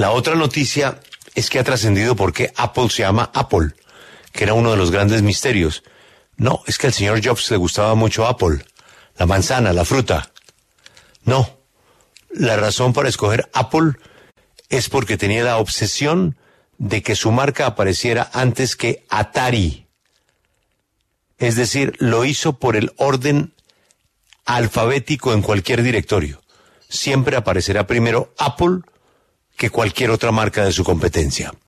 La otra noticia es que ha trascendido por qué Apple se llama Apple, que era uno de los grandes misterios. No, es que al señor Jobs le gustaba mucho Apple, la manzana, la fruta. No, la razón para escoger Apple es porque tenía la obsesión de que su marca apareciera antes que Atari. Es decir, lo hizo por el orden alfabético en cualquier directorio. Siempre aparecerá primero Apple que cualquier otra marca de su competencia.